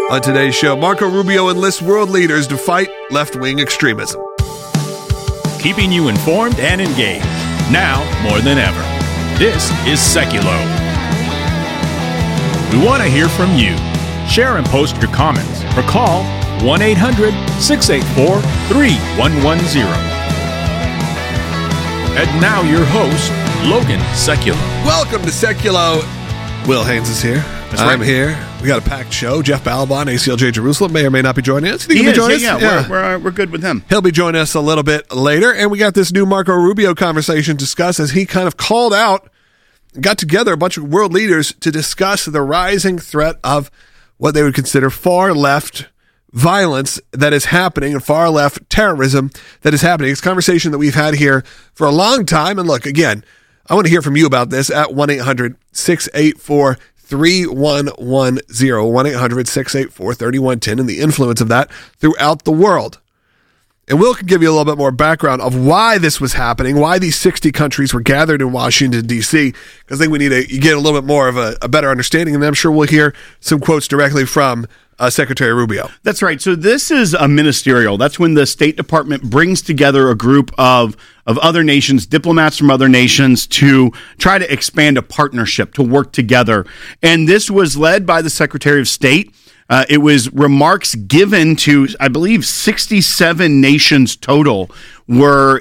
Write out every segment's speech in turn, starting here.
On today's show, Marco Rubio enlists world leaders to fight left-wing extremism. Keeping you informed and engaged, now more than ever. This is Seculo. We want to hear from you. Share and post your comments or call 1-800-684-3110. And now your host, Logan Seculo. Welcome to Seculo. Will Haynes is here. I'm here. We got a packed show. Jeff Balaban, ACLJ Jerusalem, may or may not be joining us. He is. We're good with him. He'll be joining us a little bit later. And we got this new Marco Rubio conversation to discuss as he kind of called out, got together a bunch of world leaders to discuss the rising threat of what they would consider far left violence that is happening and far left terrorism that is happening. It's a conversation that we've had here for a long time. And look, again, I want to hear from you about this at 1-800-684-3110, 1-800-684-3110, and the influence of that throughout the world. And Will can give you a little bit more background of why this was happening, why these 60 countries were gathered in Washington, D.C., because I think we need to get a little bit more of a better understanding, and I'm sure we'll hear some quotes directly from Secretary Rubio. That's right. So this is a ministerial. That's when the State Department brings together a group of other nations, diplomats from other nations, to try to expand a partnership, to work together. And this was led by the Secretary of State. It was remarks given to, I believe, 67 nations total were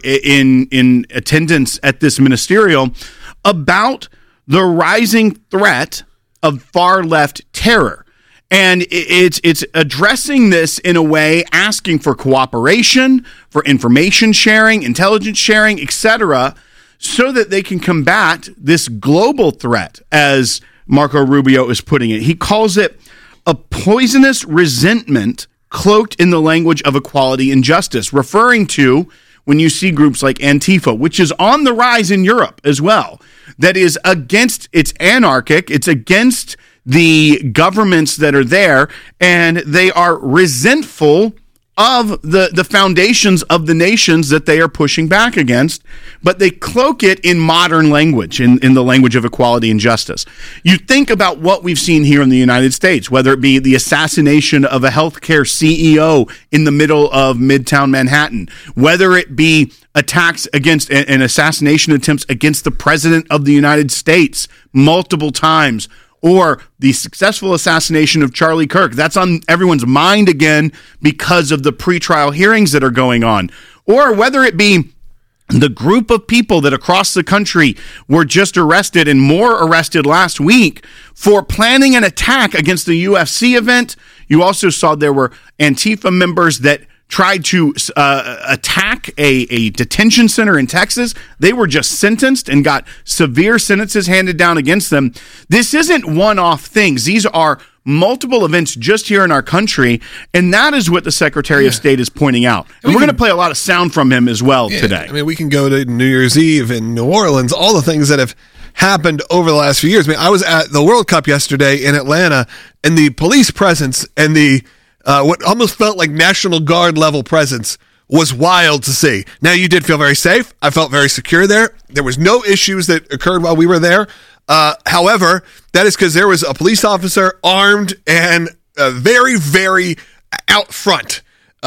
in attendance at this ministerial about the rising threat of far-left terror. And it's addressing this in a way, asking for cooperation, for information sharing, intelligence sharing, etc., so that they can combat this global threat, as Marco Rubio is putting it. He calls it a poisonous resentment cloaked in the language of equality and justice, referring to when you see groups like Antifa, which is on the rise in Europe as well, that is against, it's anarchic, it's against the governments that are there, and they are resentful of the foundations of the nations that they are pushing back against, but they cloak it in modern language, in the language of equality and justice. You think about what we've seen here in the United States, whether it be the assassination of a healthcare CEO in the middle of Midtown Manhattan, whether it be attacks against and assassination attempts against the President of the United States multiple times, or the successful assassination of Charlie Kirk. That's on everyone's mind again because of the pretrial hearings that are going on. Or whether it be the group of people that across the country were just arrested and more arrested last week for planning an attack against the UFC event. You also saw there were Antifa members that tried to attack a detention center in Texas. They were just sentenced and got severe sentences handed down against them. This isn't one-off things. These are multiple events just here in our country, and that is what the Secretary of State is pointing out. And we're going to play a lot of sound from him as well today. I mean, we can go to New Year's Eve in New Orleans, all the things that have happened over the last few years. I mean, I was at the World Cup yesterday in Atlanta, and the police presence and the what almost felt like National Guard level presence was wild to see. Now, you did feel very safe. I felt very secure there. There was no issues that occurred while we were there. However, that is because there was a police officer armed and very, very out front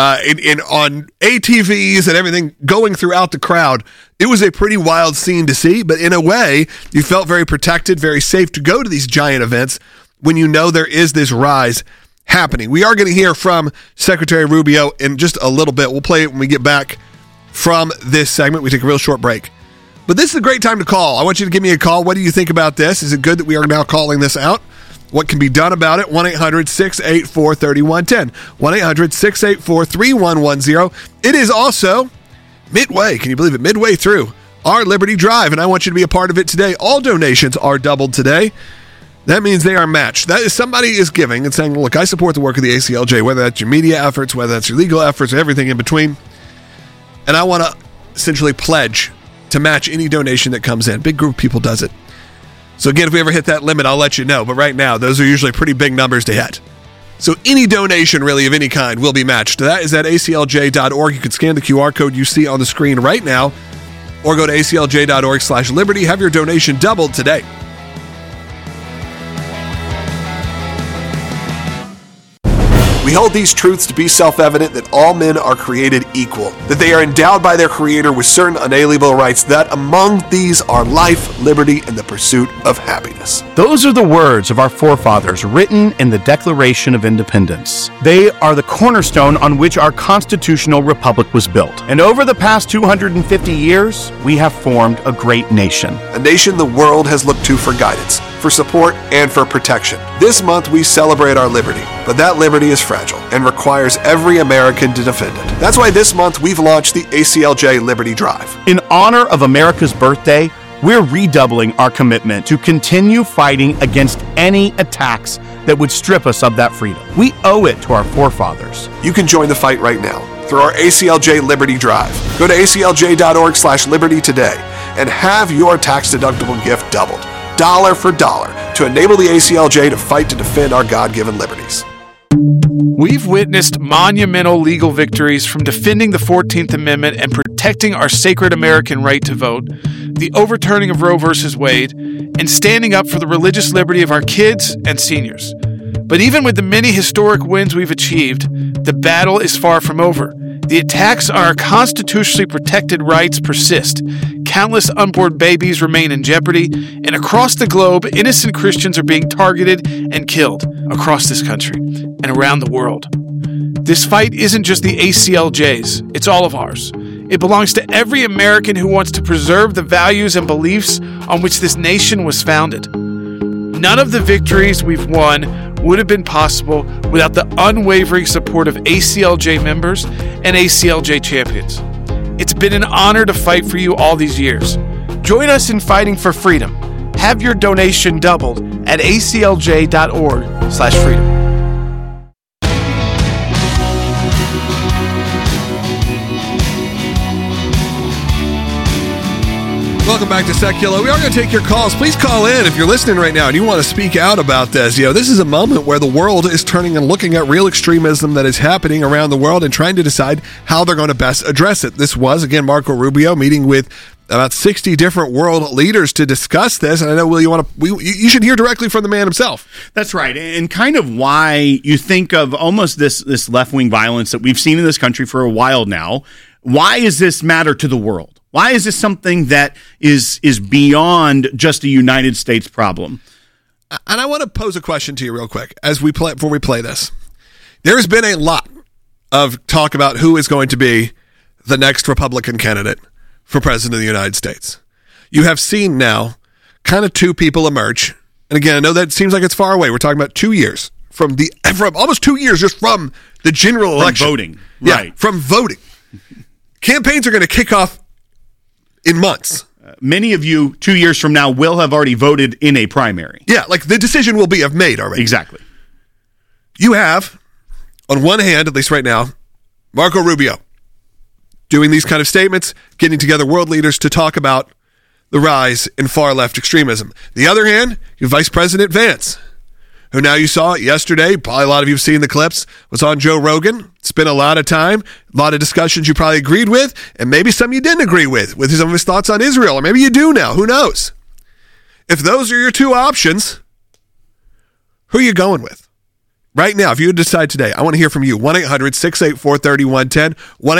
on ATVs and everything going throughout the crowd. It was a pretty wild scene to see, but in a way, you felt very protected, very safe to go to these giant events when you know there is this rise happening. We are going to hear from Secretary Rubio in just a little bit. We'll play it when we get back from this segment. We take a real short break. But this is a great time to call. I want you to give me a call. What do you think about this? Is it good that we are now calling this out? What can be done about it? 1-800-684-3110. 1-800-684-3110. It is also midway. Can you believe it? Midway through our Liberty Drive, and I want you to be a part of it today. All donations are doubled today. That means they are matched. That is, somebody is giving and saying, look, I support the work of the ACLJ, whether that's your media efforts, whether that's your legal efforts, or everything in between. And I want to essentially pledge to match any donation that comes in. Big group of people does it. So again, if we ever hit that limit, I'll let you know. But right now, those are usually pretty big numbers to hit. So any donation really of any kind will be matched. That is at aclj.org. You can scan the QR code you see on the screen right now, or go to aclj.org/liberty. Have your donation doubled today. We hold these truths to be self-evident that all men are created equal, that they are endowed by their Creator with certain unalienable rights, that among these are life, liberty, and the pursuit of happiness. Those are the words of our forefathers written in the Declaration of Independence. They are the cornerstone on which our constitutional republic was built. And over the past 250 years, we have formed a great nation. A nation the world has looked to for guidance, for support, and for protection. This month we celebrate our liberty, but that liberty is fragile and requires every American to defend it. That's why this month we've launched the ACLJ Liberty Drive. In honor of America's birthday, we're redoubling our commitment to continue fighting against any attacks that would strip us of that freedom. We owe it to our forefathers. You can join the fight right now through our ACLJ Liberty Drive. Go to aclj.org/liberty today and have your tax-deductible gift doubled, dollar for dollar, to enable the ACLJ to fight to defend our God-given liberties. We've witnessed monumental legal victories, from defending the 14th Amendment and protecting our sacred American right to vote, the overturning of Roe v. Wade, and standing up for the religious liberty of our kids and seniors. But even with the many historic wins we've achieved, the battle is far from over. The attacks on our constitutionally protected rights persist. Countless unborn babies remain in jeopardy, and across the globe, innocent Christians are being targeted and killed across this country and around the world. This fight isn't just the ACLJ's, it's all of ours. It belongs to every American who wants to preserve the values and beliefs on which this nation was founded. None of the victories we've won would have been possible without the unwavering support of ACLJ members and ACLJ champions. It's been an honor to fight for you all these years. Join us in fighting for freedom. Have your donation doubled at aclj.org/freedom. Welcome back to Secular. We are going to take your calls. Please call in if you're listening right now and you want to speak out about this. This is a moment where the world is turning and looking at real extremism that is happening around the world and trying to decide how they're going to best address it. This was, again, Marco Rubio meeting with about 60 different world leaders to discuss this. And I know, Will, you should hear directly from the man himself. That's right. And kind of why you think of almost this left-wing violence that we've seen in this country for a while now. Why does this matter to the world? Why is this something that is beyond just a United States problem? And I want to pose a question to you real quick before we play this. There's been a lot of talk about who is going to be the next Republican candidate for president of the United States. You have seen now kind of two people emerge. And again, I know that seems like it's far away. We're talking about 2 years from almost 2 years just from the general election. From voting. Right. Yeah, from voting. Campaigns are going to kick off in months. Many of you 2 years from now will have already voted in a primary. Yeah, like the decision will be made already. Exactly. You have, on one hand, at least right now, Marco Rubio doing these kind of statements, getting together world leaders to talk about the rise in far-left extremism. The other hand, you have Vice President Vance, who now you saw yesterday, probably a lot of you have seen the clips, was on Joe Rogan. Spent a lot of time, a lot of discussions you probably agreed with, and maybe some you didn't agree with some of his thoughts on Israel, or maybe you do now. Who knows? If those are your two options, who are you going with? Right now, if you decide today, I want to hear from you. 1-800-684-3110,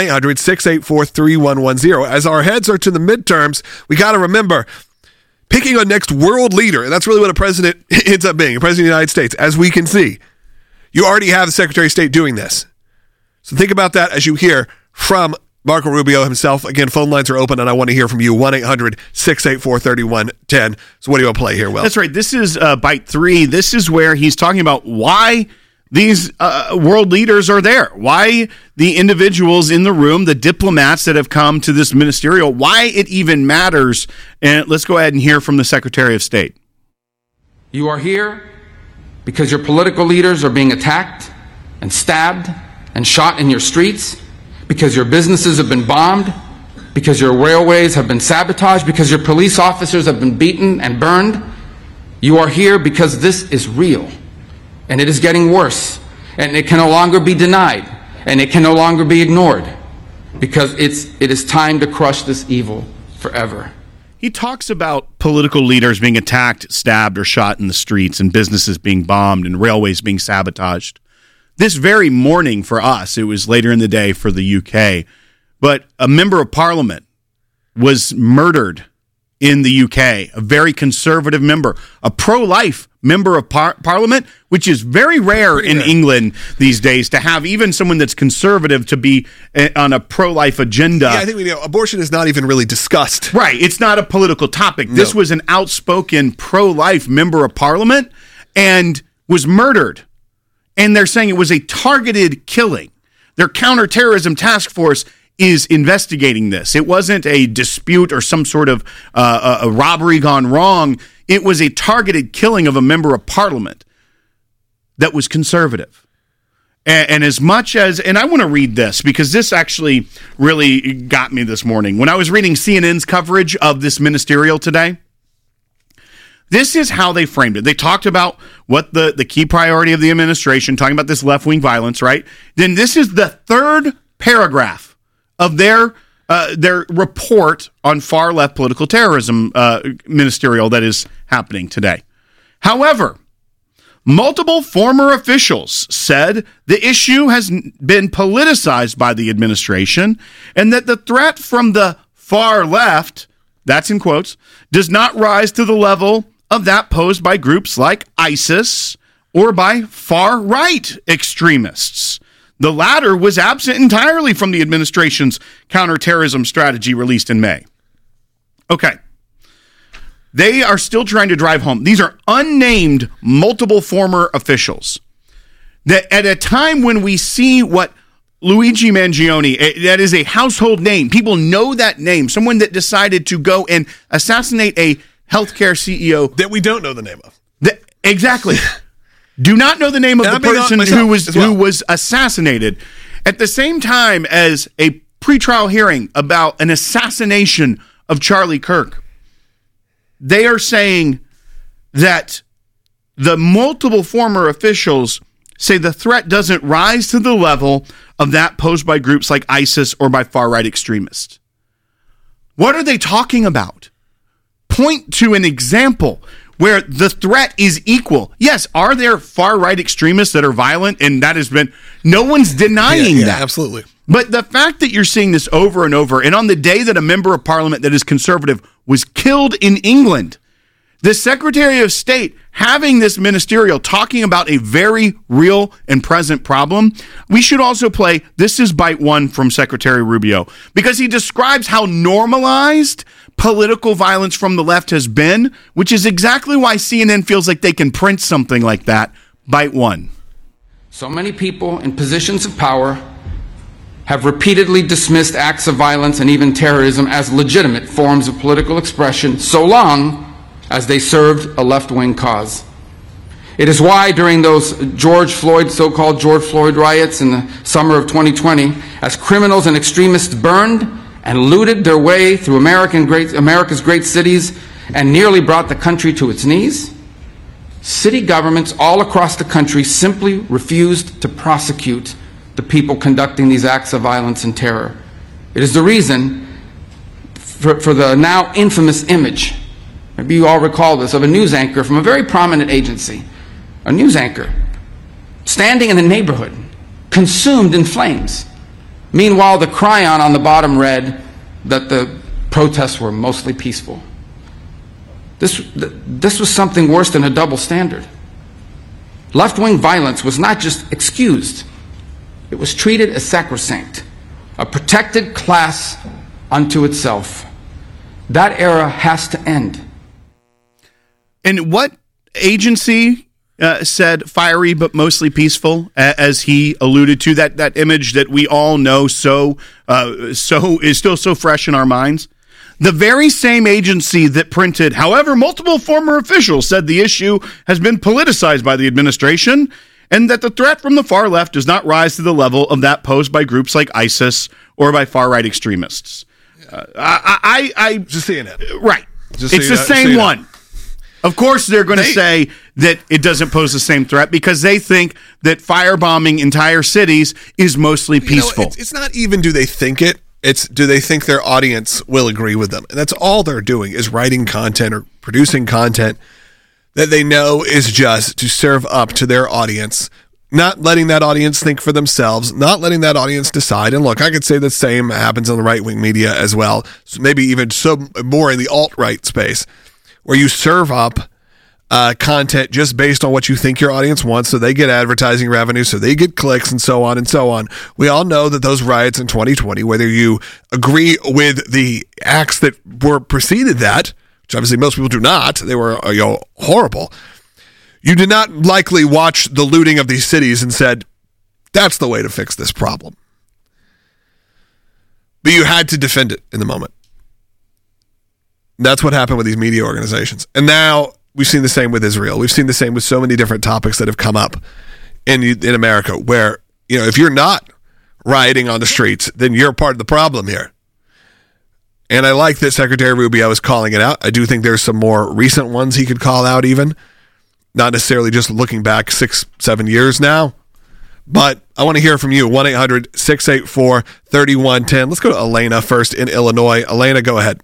1-800-684-3110. As our heads are to the midterms, we got to remember, picking a next world leader, and that's really what a president ends up being, a president of the United States, as we can see. You already have the Secretary of State doing this. So think about that as you hear from Marco Rubio himself. Again, phone lines are open, and I want to hear from you. 1-800-684-3110. So what do you want to play here, Will? That's right. This is Bite 3. This is where he's talking about why these world leaders are there, why the individuals in the room, the diplomats that have come to this ministerial, why it even matters. And let's go ahead and hear from the Secretary of State. You are here because your political leaders are being attacked and stabbed and shot in your streets, because your businesses have been bombed, because your railways have been sabotaged, because your police officers have been beaten and burned. You are here because this is real. And it is getting worse, and it can no longer be denied, and it can no longer be ignored, because it is time to crush this evil forever. He talks about political leaders being attacked, stabbed, or shot in the streets, and businesses being bombed, and railways being sabotaged. this very morning for us, it was later in the day for the UK, but a member of parliament was murdered in the UK, a very conservative member, a pro-life member of parliament, which is very rare in England these days to have even someone that's conservative to be on a pro-life agenda. Yeah, I think abortion is not even really discussed. Right. It's not a political topic. No. This was an outspoken pro-life member of parliament and was murdered. And they're saying it was a targeted killing. Their counterterrorism task force is investigating this. It wasn't a dispute or some sort of a robbery gone wrong. It was a targeted killing of a member of parliament that was conservative. And as much as, and I want to read this because this actually really got me this morning. When I was reading CNN's coverage of this ministerial today, this is how they framed it. They talked about what the key priority of the administration, talking about this left-wing violence, right? Then this is the third paragraph of their report on far-left political terrorism ministerial that is happening today. However, multiple former officials said the issue has been politicized by the administration and that the threat from the far left, that's in quotes, does not rise to the level of that posed by groups like ISIS or by far-right extremists. The latter was absent entirely from the administration's counterterrorism strategy released in May. Okay. They are still trying to drive home. These are unnamed multiple former officials. That at a time when we see what Luigi Mangione, that is a household name. People know that name. Someone that decided to go and assassinate a healthcare CEO. That we don't know the name of. Exactly. Do not know the name of the person who was assassinated. At the same time as a pretrial hearing about an assassination of Charlie Kirk, they are saying that the multiple former officials say the threat doesn't rise to the level of that posed by groups like ISIS or by far-right extremists. What are they talking about? Point to an example where the threat is equal. Yes, are there far-right extremists that are violent? And that has been, no one's denying that. Absolutely. But the fact that you're seeing this over and over, and on the day that a member of parliament that is conservative was killed in England, the Secretary of State having this ministerial talking about a very real and present problem, we should also play, this is bite one from Secretary Rubio, because he describes how normalized political violence from the left has been, which is exactly why CNN feels like they can print something like that. Bite one. So many people in positions of power have repeatedly dismissed acts of violence and even terrorism as legitimate forms of political expression so long as they served a left-wing cause. It is why during those so-called George Floyd riots in the summer of 2020, as criminals and extremists burned and looted their way through America's great cities and nearly brought the country to its knees, city governments all across the country simply refused to prosecute the people conducting these acts of violence and terror. It is the reason for the now infamous image, maybe you all recall this, of a news anchor from a very prominent agency, a news anchor, standing in the neighborhood, consumed in flames. Meanwhile, the chyron on the bottom read that the protests were mostly peaceful. This was something worse than a double standard. Left-wing violence was not just excused, it was treated as sacrosanct, a protected class unto itself. That era has to end. And what agency said fiery but mostly peaceful, as he alluded to, that image that we all know so is still so fresh in our minds? The very same agency that printed, however, multiple former officials said the issue has been politicized by the administration and that the threat from the far left does not rise to the level of that posed by groups like ISIS or by far-right extremists. Just seeing it. Right. It's the same one. Of course, they're going to say that it doesn't pose the same threat because they think that firebombing entire cities is mostly peaceful. It's not even do they think it. It's do they think their audience will agree with them. And that's all they're doing is writing content or producing content that they know is just to serve up to their audience not letting that audience think for themselves, not letting that audience decide. And look, I could say the same happens in the right-wing media as well. So maybe even more in the alt-right space, where you serve up content just based on what you think your audience wants, so they get advertising revenue, so they get clicks, and so on and so on. We all know that those riots in 2020, whether you agree with the acts that were preceded that, which obviously most people do not, they were horrible. You did not likely watch the looting of these cities and said, that's the way to fix this problem. But you had to defend it in the moment. That's what happened with these media organizations. And now we've seen the same with Israel. We've seen the same with so many different topics that have come up in America, where, if you're not rioting on the streets, then you're part of the problem here. And I like that Secretary Rubio is calling it out. I do think there's some more recent ones he could call out even. Not necessarily just looking back 6-7 years now. But I want to hear from you. 1-800-684-3110. Let's go to Elena first in Illinois. Elena, go ahead.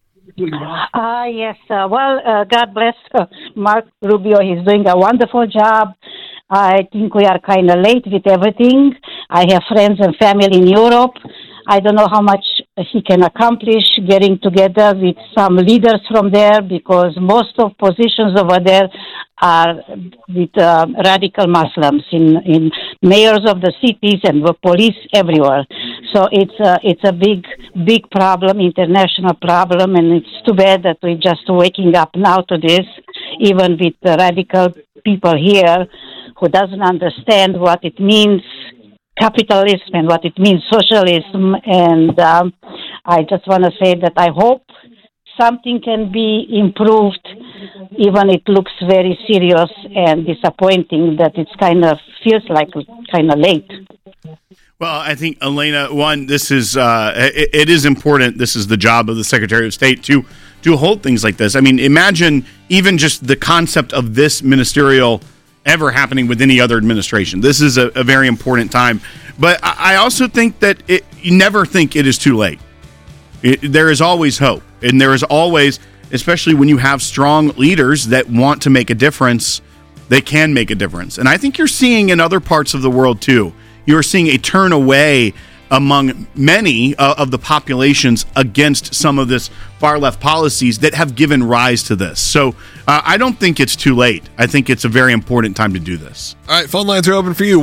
Yes. God bless Mark Rubio. He's doing a wonderful job. I think we are kind of late with everything. I have friends and family in Europe. I don't know how much he can accomplish getting together with some leaders from there, because most of positions over there are with radical Muslims in mayors of the cities and the police everywhere. So it's a big problem, international problem, and it's too bad that we're just waking up now to this, even with the radical people here who doesn't understand what it means capitalism and what it means socialism. And I just want to say that I hope something can be improved, even it looks very serious and disappointing that it's feels like kind of late. Well, I think, Elena, one, this is it is important. This is the job of the Secretary of State to hold things like this. I mean, imagine even just the concept of this ministerial ever happening with any other administration. This is a very important time. But I also think that you never think it is too late. There is always hope. And there is always, especially when you have strong leaders that want to make a difference, they can make a difference. And I think you're seeing in other parts of the world too. You're seeing a turn away among many of the populations against some of this far-left policies that have given rise to this. So I don't think it's too late. I think it's a very important time to do this. All right, phone lines are open for you.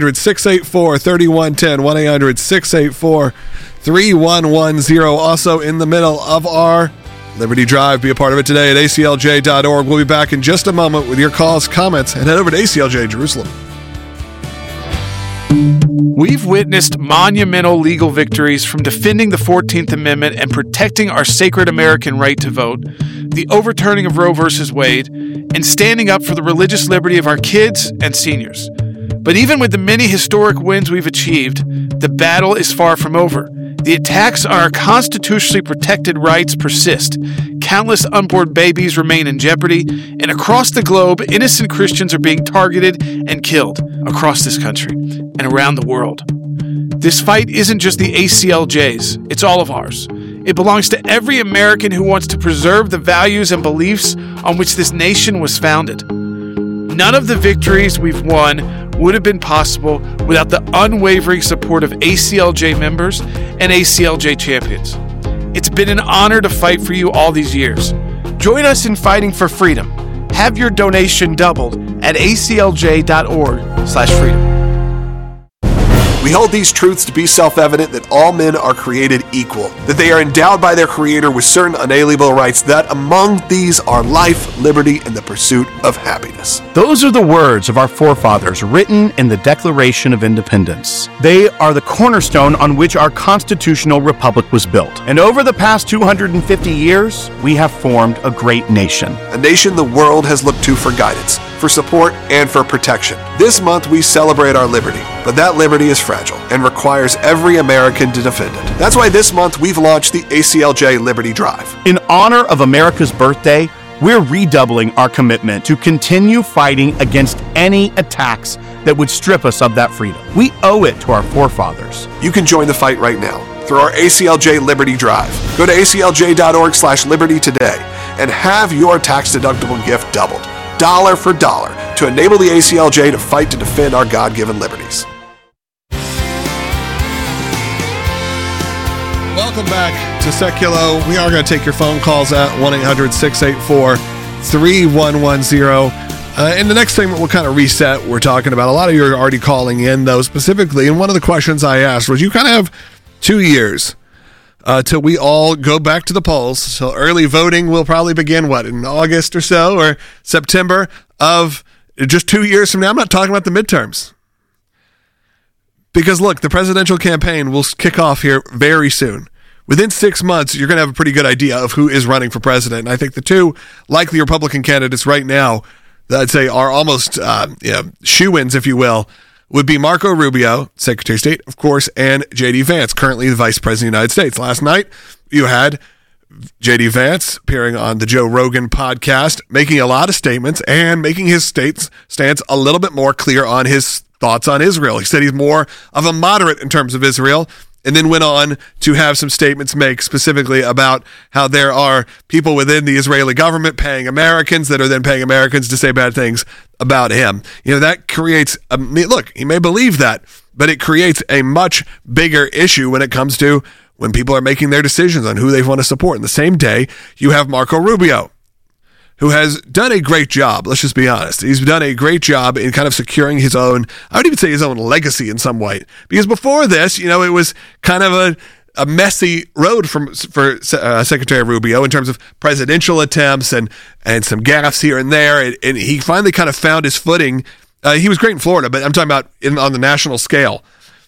1-800-684-3110, 1-800-684-3110. Also in the middle of our Liberty Drive. Be a part of it today at aclj.org. We'll be back in just a moment with your calls, comments, and head over to ACLJ Jerusalem. We've witnessed monumental legal victories from defending the 14th Amendment and protecting our sacred American right to vote, the overturning of Roe v. Wade, and standing up for the religious liberty of our kids and seniors. But even with the many historic wins we've achieved, the battle is far from over. The attacks on our constitutionally protected rights persist. Countless unborn babies remain in jeopardy, and across the globe, innocent Christians are being targeted and killed across this country and around the world. This fight isn't just the ACLJ's, it's all of ours. It belongs to every American who wants to preserve the values and beliefs on which this nation was founded. None of the victories we've won would have been possible without the unwavering support of ACLJ members and ACLJ champions. It's been an honor to fight for you all these years. Join us in fighting for freedom. Have your donation doubled at aclj.org/freedom. We hold these truths to be self-evident that all men are created equal, that they are endowed by their Creator with certain unalienable rights, that among these are life, liberty, and the pursuit of happiness. Those are the words of our forefathers written in the Declaration of Independence. They are the cornerstone on which our constitutional republic was built. And over the past 250 years, we have formed a great nation. A nation the world has looked to for guidance, for support, and for protection. This month we celebrate our liberty, but that liberty is fragile and requires every American to defend it. That's why this month we've launched the ACLJ Liberty Drive. In honor of America's birthday, we're redoubling our commitment to continue fighting against any attacks that would strip us of that freedom. We owe it to our forefathers. You can join the fight right now through our ACLJ Liberty Drive. Go to aclj.org/liberty today and have your tax-deductible gift doubled, dollar for dollar, to enable the ACLJ to fight to defend our God-given liberties. Welcome back to Seculo. We are going to take your phone calls at 1-800-684-3110. In the next segment, we'll kind of reset. We're talking about a lot of you are already calling in, though, specifically. And one of the questions I asked was, you kind of have 2 years till we all go back to the polls. So early voting will probably begin, in August or so, or September of just 2 years from now. I'm not talking about the midterms. Because, look, the presidential campaign will kick off here very soon. Within 6 months, you're going to have a pretty good idea of who is running for president. And I think the two likely Republican candidates right now that I'd say are almost shoo-ins, if you will, would be Marco Rubio, Secretary of State, of course, and J.D. Vance, currently the Vice President of the United States. Last night, you had J.D. Vance appearing on the Joe Rogan podcast, making a lot of statements and making his stance a little bit more clear on his thoughts on Israel. He said he's more of a moderate in terms of Israel, and then went on to have some statements make specifically about how there are people within the Israeli government paying Americans that are then paying Americans to say bad things about him. That creates look, he may believe that, but it creates a much bigger issue when it comes to when people are making their decisions on who they want to support. In the same day, you have Marco Rubio, who has done a great job. Let's just be honest. He's done a great job in kind of securing his own, I would even say his own legacy in some way. Because before this, it was kind of a messy road for Secretary Rubio in terms of presidential attempts and some gaffes here and there. And he finally kind of found his footing. He was great in Florida, but I'm talking about on the national scale.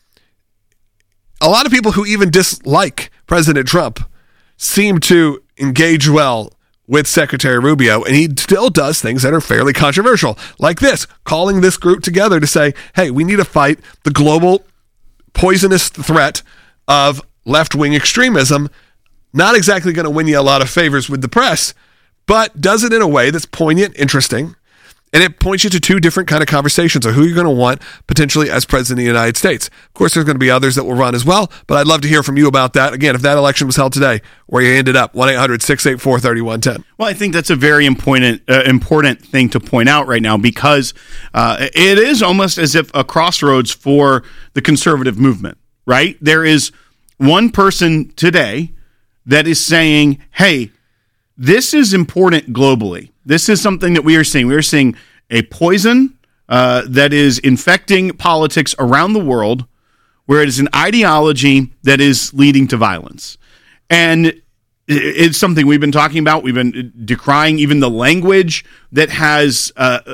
A lot of people who even dislike President Trump seem to engage well with Secretary Rubio, and he still does things that are fairly controversial, like this, calling this group together to say, hey, we need to fight the global poisonous threat of left-wing extremism. Not exactly going to win you a lot of favors with the press, but does it in a way that's poignant, interesting, and it points you to two different kind of conversations of who you're going to want potentially as president of the United States. Of course, there's going to be others that will run as well, but I'd love to hear from you about that. Again, if that election was held today, where you ended up, 1-800-684-3110. Well, I think that's a very important thing to point out right now, because it is almost as if a crossroads for the conservative movement, right? There is one person today that is saying, hey, this is important globally. This is something that we are seeing. We are seeing a poison that is infecting politics around the world, where it is an ideology that is leading to violence. And it's something we've been talking about. We've been decrying even the language that has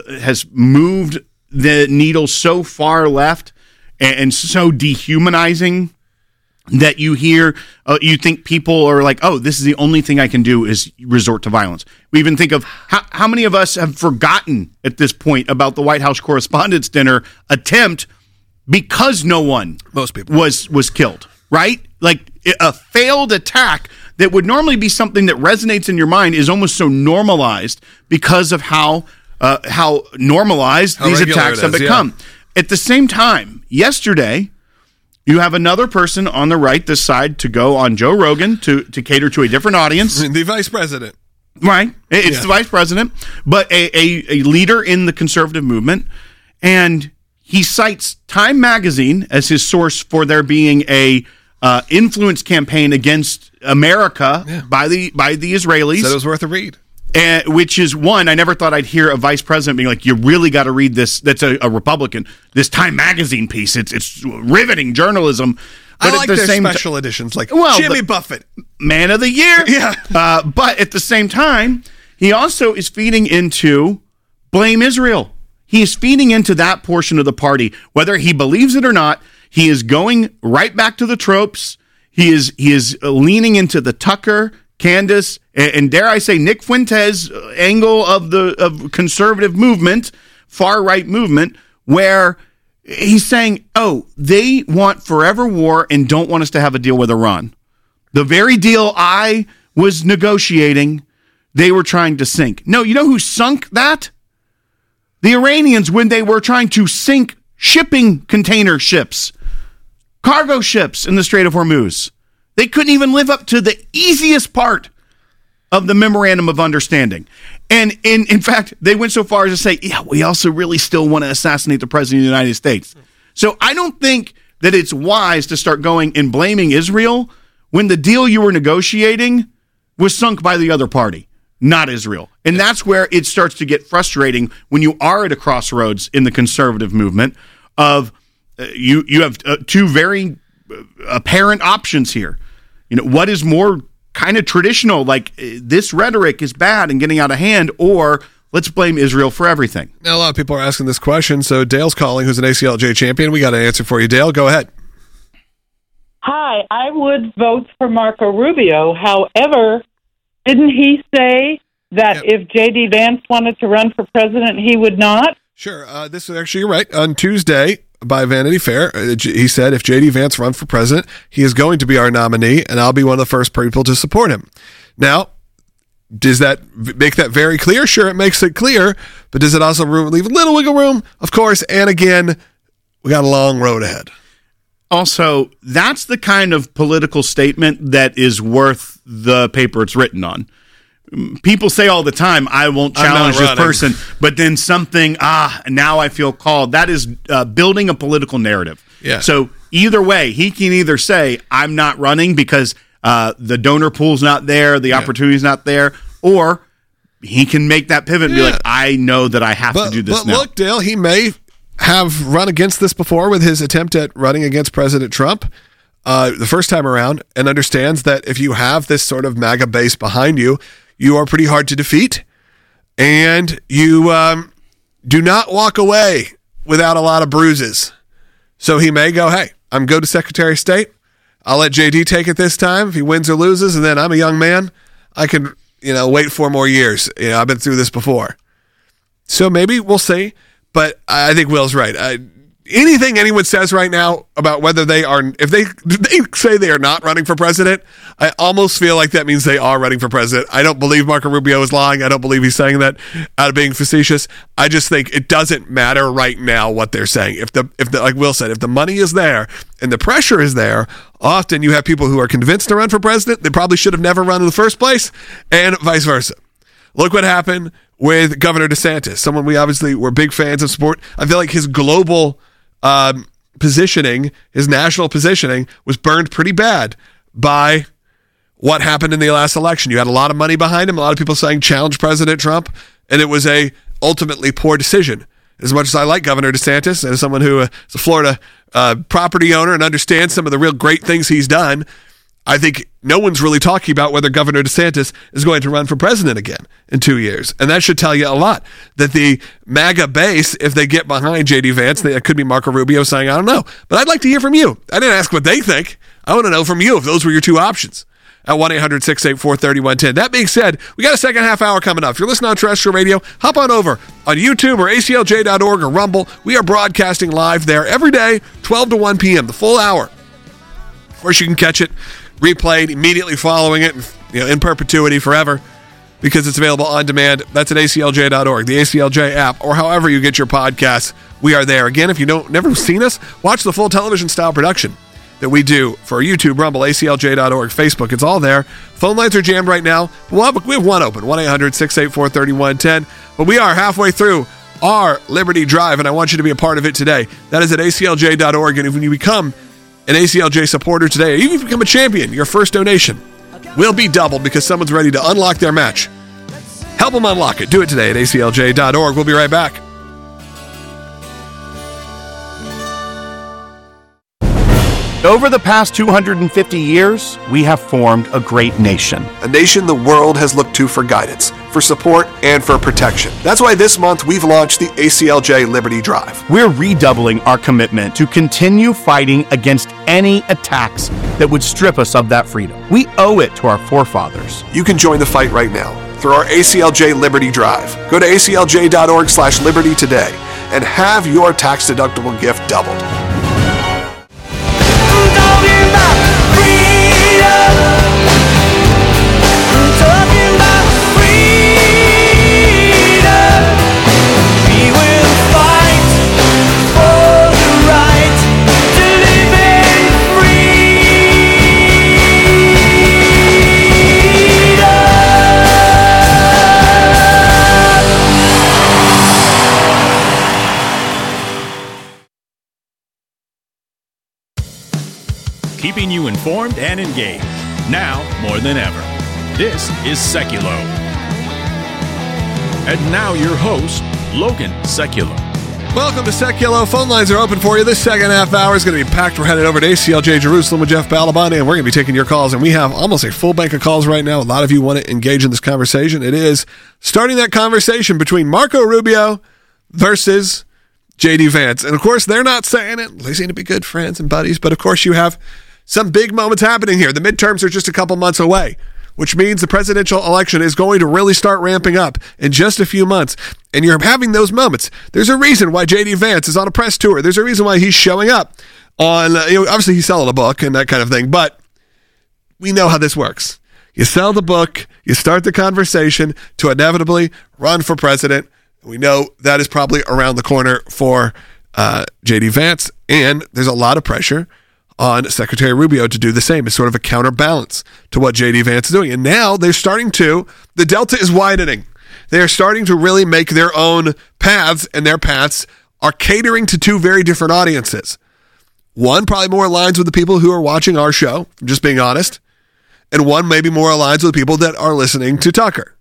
moved the needle so far left and so dehumanizing that you hear, you think people are like, oh, this is the only thing I can do is resort to violence. We even think of how many of us have forgotten at this point about the White House Correspondents' Dinner attempt because no one most people was killed, right? Like a failed attack that would normally be something that resonates in your mind is almost so normalized because of how normalized these attacks have become. Yeah. At the same time, yesterday, you have another person on the right decide to go on Joe Rogan to cater to a different audience. The vice president. Right. It's the vice president, but a leader in the conservative movement. And he cites Time Magazine as his source for there being a influence campaign against America by the Israelis. Said it was worth a read. Which is one, I never thought I'd hear a vice president being like, you really got to read this. That's a Republican. This Time Magazine piece. It's riveting journalism. But I like their special editions, like Jimmy Buffett, Man of the Year. Yeah. But at the same time, he also is feeding into blame Israel. He is feeding into that portion of the party, whether he believes it or not. He is going right back to the tropes. He is leaning into the Tucker, Candace, and dare I say Nick Fuentes angle of conservative movement, far right movement, where he's saying, oh, they want forever war and don't want us to have a deal with Iran. The very deal I was negotiating, they were trying to sink. No, you know who sunk that? The Iranians, when they were trying to sink shipping container ships, cargo ships in the Strait of Hormuz. They couldn't even live up to the easiest part of the memorandum of understanding. And in fact, they went so far as to say, yeah, we also really still want to assassinate the president of the United States. So I don't think that it's wise to start going and blaming Israel when the deal you were negotiating was sunk by the other party, not Israel. And that's where it starts to get frustrating when you are at a crossroads in the conservative movement of you have two very apparent options here. You know, what is more kind of traditional, like this rhetoric is bad and getting out of hand, or let's blame Israel for everything? Now, a lot of people are asking this question, so Dale's calling, who's an ACLJ champion. We got an answer for you, Dale. Go ahead. Hi, I would vote for Marco Rubio. However, didn't he say that if J.D. Vance wanted to run for president, he would not? Sure. This is actually, you're right. On Tuesday, by Vanity Fair, he said if J.D. Vance runs for president, he is going to be our nominee, and I'll be one of the first people to support him. Now, does that make that very clear? Sure, it makes it clear, but does it also leave a little wiggle room? Of course, and again, we got a long road ahead. Also, that's the kind of political statement that is worth the paper it's written on. People say all the time, I won't challenge this person, but then something, now I feel called. That is building a political narrative. Yeah. So either way, he can either say, I'm not running because the donor pool's not there, the opportunity's not there, or he can make that pivot and be like, I know that I have to do this now. But look, Dale, he may have run against this before with his attempt at running against President Trump the first time around, and understands that if you have this sort of MAGA base behind you, you are pretty hard to defeat, and you do not walk away without a lot of bruises. So he may go, hey, I'm going to Secretary of State. I'll let JD take it this time if he wins or loses, and then I'm a young man. I can, wait 4 more years. I've been through this before. So maybe we'll see, but I think Will's right. Anything anyone says right now about whether if they say they are not running for president, I almost feel like that means they are running for president. I don't believe Marco Rubio is lying. I don't believe he's saying that out of being facetious. I just think it doesn't matter right now what they're saying. If the like Will said, if the money is there and the pressure is there, often you have people who are convinced to run for president. They probably should have never run in the first place, and vice versa. Look what happened with Governor DeSantis, someone we obviously were big fans of support. I feel like his global positioning, his national positioning, was burned pretty bad by what happened in the last election. You had a lot of money behind him, a lot of people saying challenge President Trump, and it was a ultimately poor decision. As much as I like Governor DeSantis, and as someone who is a Florida property owner and understands some of the real great things he's done, I think no one's really talking about whether Governor DeSantis is going to run for president again in 2 years. And that should tell you a lot, that the MAGA base, if they get behind J.D. Vance, it could be Marco Rubio saying, I don't know. But I'd like to hear from you. I didn't ask what they think. I want to know from you if those were your two options at 1-800-684-3110. That being said, we got a second half hour coming up. If you're listening on terrestrial radio, hop on over on YouTube or aclj.org or Rumble. We are broadcasting live there every day, 12 to 1 p.m., the full hour. Of course, you can catch it replayed immediately following it, in perpetuity forever, because it's available on demand. That's at aclj.org, the ACLJ app, or however you get your podcasts. We are there. Again, if you never seen us, watch the full television style production that we do for YouTube, Rumble, aclj.org, Facebook. It's all there. Phone lines are jammed right now. We have one open, 1-800-684-3110. But we are halfway through our Liberty Drive, and I want you to be a part of it today. That is at aclj.org, and when you become an ACLJ supporter today, or even become a champion, your first donation will be doubled because someone's ready to unlock their match. Help them unlock it. Do it today at aclj.org. We'll be right back. Over the past 250 years, we have formed a great nation. A nation the world has looked to for guidance, for support, and for protection. That's why this month we've launched the ACLJ Liberty Drive. We're redoubling our commitment to continue fighting against any attacks that would strip us of that freedom. We owe it to our forefathers. You can join the fight right now through our ACLJ Liberty Drive. Go to aclj.org/liberty today and have your tax-deductible gift doubled. keeping you informed and engaged. Now more than ever. This is Seculo. And now your host, Logan Seculo. Welcome to Seculo. Phone lines are open for you. This second half hour is going to be packed. We're headed over to ACLJ Jerusalem with Jeff Balaban, and we're going to be taking your calls. And we have almost a full bank of calls right now. A lot of you want to engage in this conversation. It is starting that conversation between Marco Rubio versus J.D. Vance. And, of course, they're not saying it. They seem to be good friends and buddies. But, of course, you have some big moments happening here. The midterms are just a couple months away, which means the presidential election is going to really start ramping up in just a few months. And you're having those moments. There's a reason why J.D. Vance is on a press tour. There's a reason why he's showing up on, obviously he's selling a book and that kind of thing, but we know how this works. You sell the book, you start the conversation to inevitably run for president. We know that is probably around the corner for J.D. Vance, and there's a lot of pressure on Secretary Rubio to do the same. It's sort of a counterbalance to what J.D. Vance is doing. And now they're starting to, the delta is widening. They're starting to really make their own paths, and their paths are catering to two very different audiences. One probably more aligns with the people who are watching our show, I'm just being honest, and one maybe more aligns with the people that are listening to Tucker.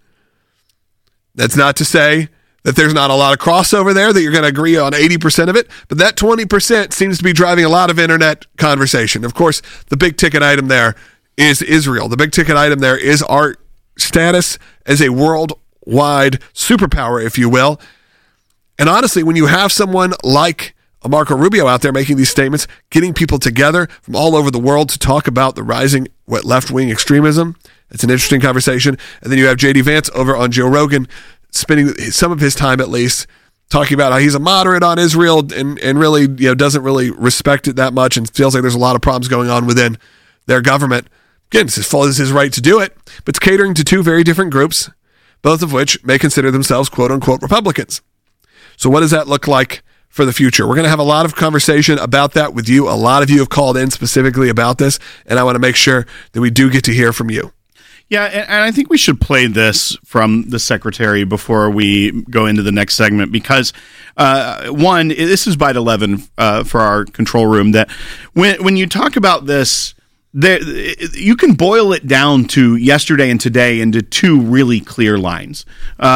That's not to say that there's not a lot of crossover there, that you're going to agree on 80% of it, but that 20% seems to be driving a lot of internet conversation. Of course, the big ticket item there is Israel. The big ticket item there is our status as a worldwide superpower, if you will. And honestly, when you have someone like Marco Rubio out there making these statements, getting people together from all over the world to talk about the rising left-wing extremism, it's an interesting conversation. And then you have J.D. Vance over on Joe Rogan, spending some of his time at least talking about how he's a moderate on Israel and really doesn't really respect it that much and feels like there's a lot of problems going on within their government. Again, it's his right to do it, but it's catering to two very different groups, both of which may consider themselves quote-unquote Republicans. So what does that look like for the future? We're going to have a lot of conversation about that with you. A lot of you have called in specifically about this, and I want to make sure that we do get to hear from you. Yeah, and I think we should play this from the secretary before we go into the next segment because, one, this is Byte 11 for our control room, that when you talk about this, you can boil it down to yesterday and today into two really clear lines.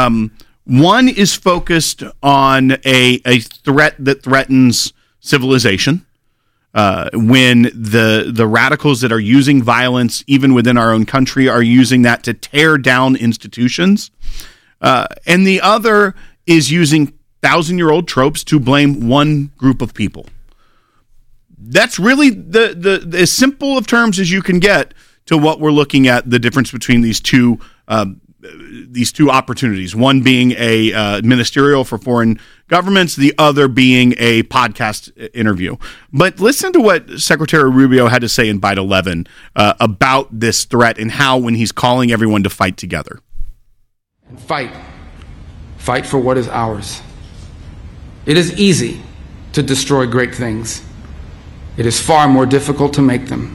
One is focused on a threat that threatens civilization. When the radicals that are using violence, even within our own country, are using that to tear down institutions. And the other is using 1,000-year-old tropes to blame one group of people. That's really the as simple of terms as you can get to what we're looking at, the difference between these two opportunities, one being a ministerial for foreign governments, the other being a podcast interview. But listen to what Secretary Rubio had to say in Byte 11 about this threat and how, when he's calling everyone to fight together. And fight for what is ours. It is easy to destroy great things. It is far more difficult to make them.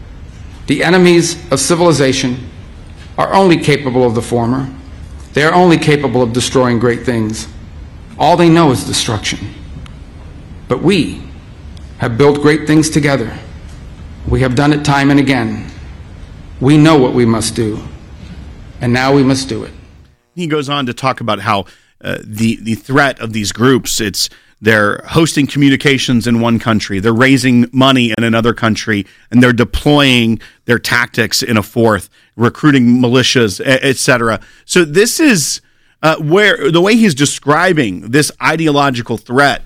The enemies of civilization are only capable of the former. They are only capable of destroying great things. All they know is destruction. But we have built great things together. We have done it time and again. We know what we must do, and now we must do it. He goes on to talk about how the threat of these groups, they're hosting communications in one country, they're raising money in another country, and they're deploying their tactics in a fourth, recruiting militias, etc. So this is where the way he's describing this ideological threat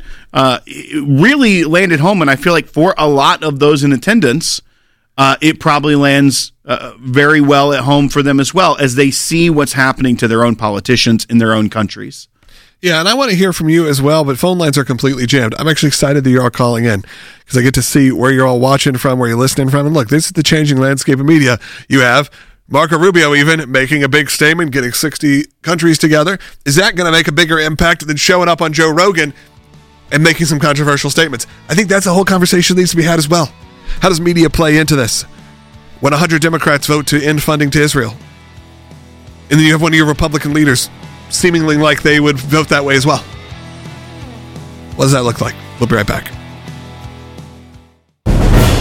really landed home, and I feel like for a lot of those in attendance, it probably lands very well at home for them as well, as they see what's happening to their own politicians in their own countries. Yeah, and I want to hear from you as well, but phone lines are completely jammed. I'm actually excited that you're all calling in because I get to see where you're all watching from, where you're listening from. And look, this is the changing landscape of media. You have Marco Rubio even making a big statement, getting 60 countries together. Is that going to make a bigger impact than showing up on Joe Rogan and making some controversial statements? I think that's a whole conversation that needs to be had as well. How does media play into this? When 100 Democrats vote to end funding to Israel, and then you have one of your Republican leaders seemingly like they would vote that way as well. What does that look like? We'll be right back.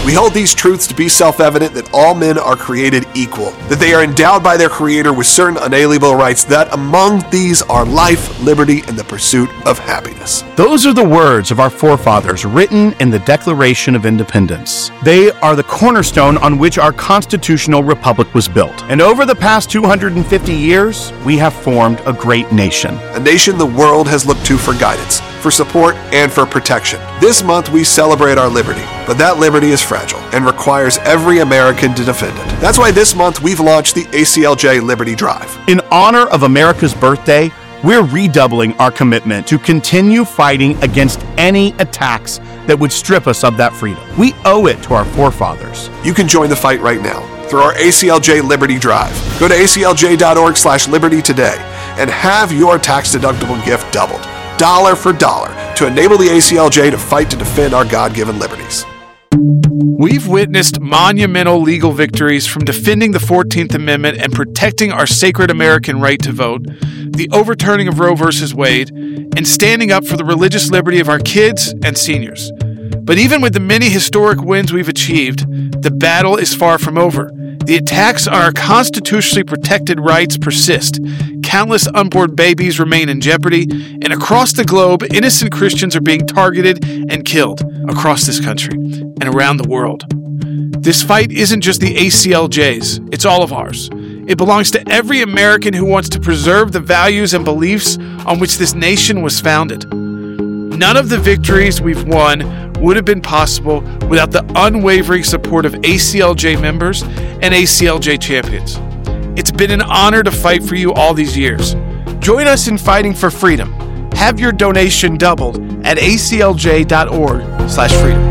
We hold these truths to be self-evident that all men are created equal, that they are endowed by their Creator with certain unalienable rights, that among these are life, liberty, and the pursuit of happiness. Those are the words of our forefathers written in the Declaration of Independence. They are the cornerstone on which our constitutional republic was built. And over the past 250 years, we have formed a great nation. A nation the world has looked to for guidance, for support, and for protection. This month we celebrate our liberty, but that liberty is fragile and requires every American to defend it. That's why this month we've launched the ACLJ Liberty Drive. In honor of America's birthday, we're redoubling our commitment to continue fighting against any attacks that would strip us of that freedom. We owe it to our forefathers. You can join the fight right now through our ACLJ Liberty Drive. Go to aclj.org/liberty today and have your tax-deductible gift doubled, dollar for dollar, to enable the ACLJ to fight to defend our God-given liberties. We've witnessed monumental legal victories from defending the 14th Amendment and protecting our sacred American right to vote, the overturning of Roe v. Wade, and standing up for the religious liberty of our kids and seniors. But even with the many historic wins we've achieved, the battle is far from over. The attacks on our constitutionally protected rights persist. Countless unborn babies remain in jeopardy, and across the globe, innocent Christians are being targeted and killed across this country and around the world. This fight isn't just the ACLJ's, it's all of ours. It belongs to every American who wants to preserve the values and beliefs on which this nation was founded. None of the victories we've won would have been possible without the unwavering support of ACLJ members and ACLJ champions. It's been an honor to fight for you all these years. Join us in fighting for freedom. Have your donation doubled at aclj.org/freedom.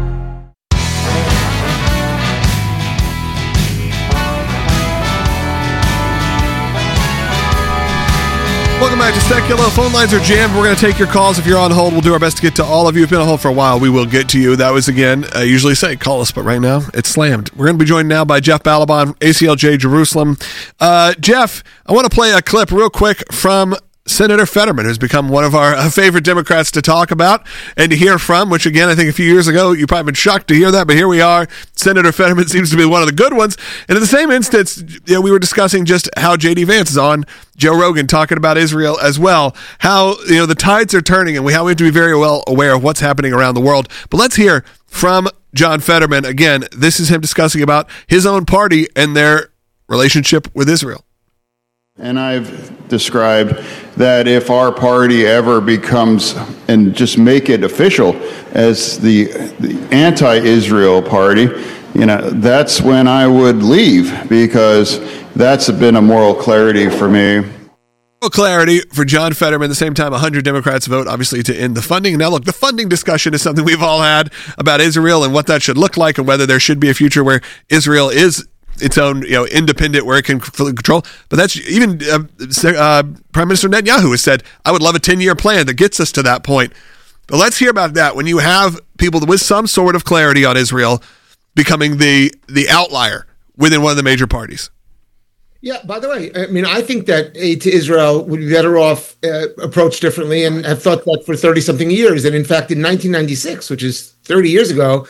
Welcome back to Secular. Phone lines are jammed. We're going to take your calls. If you're on hold, we'll do our best to get to all of you. If you've been on hold for a while, we will get to you. That was, again, I usually say call us, but right now it's slammed. We're going to be joined now by Jeff Balaban, ACLJ Jerusalem. Jeff, I want to play a clip real quick from Senator Fetterman, who's become one of our favorite Democrats to talk about and to hear from, which, again, I think a few years ago, you probably been shocked to hear that, but here we are. Senator Fetterman seems to be one of the good ones. And in the same instance, we were discussing just how J.D. Vance is on Joe Rogan talking about Israel as well, how the tides are turning and how we have to be very well aware of what's happening around the world. But let's hear from John Fetterman. Again, this is him discussing about his own party and their relationship with Israel. And I've described that if our party ever becomes, and just make it official as the anti-Israel party, that's when I would leave, because that's been a moral clarity for me. Moral clarity for John Fetterman. At the same time, 100 Democrats vote, obviously, to end the funding. Now, look, the funding discussion is something we've all had about Israel and what that should look like and whether there should be a future where Israel is its own, independent, where it can control. But that's even Prime Minister Netanyahu has said, I would love a 10-year plan that gets us to that point. But let's hear about that when you have people with some sort of clarity on Israel becoming the outlier within one of the major parties. Yeah, by the way, I think that aid to Israel would be better off approached differently, and have thought that for 30-something years. And in fact, in 1996, which is 30 years ago,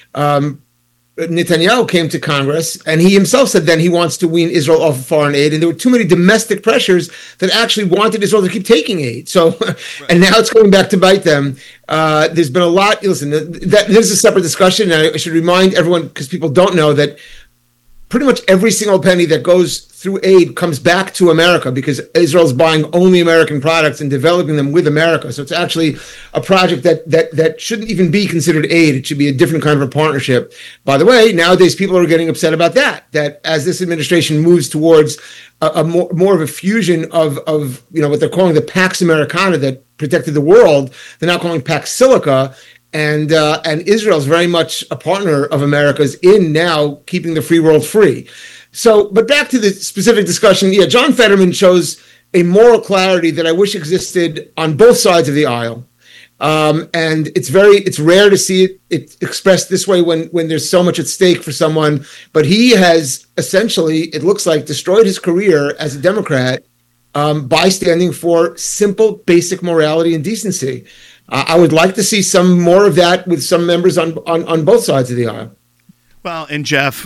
Netanyahu came to Congress, and he himself said then he wants to wean Israel off of foreign aid, and there were too many domestic pressures that actually wanted Israel to keep taking aid. So, and now it's going back to bite them. There's been a lot. Listen, there's a separate discussion, and I should remind everyone, because people don't know, that pretty much every single penny that goes through aid comes back to America, because Israel's buying only American products and developing them with America. So it's actually a project that shouldn't even be considered aid. It should be a different kind of a partnership. By the way, nowadays people are getting upset about that as this administration moves towards a more of a fusion of what they're calling the Pax Americana that protected the world, they're now calling Pax Silica. And Israel is very much a partner of America's in now keeping the free world free. So, but back to the specific discussion, John Fetterman shows a moral clarity that I wish existed on both sides of the aisle. And it's rare to see it expressed this way when there's so much at stake for someone. But he has essentially, it looks like, destroyed his career as a Democrat by standing for simple, basic morality and decency. I would like to see some more of that with some members on both sides of the aisle. Well, and Jeff,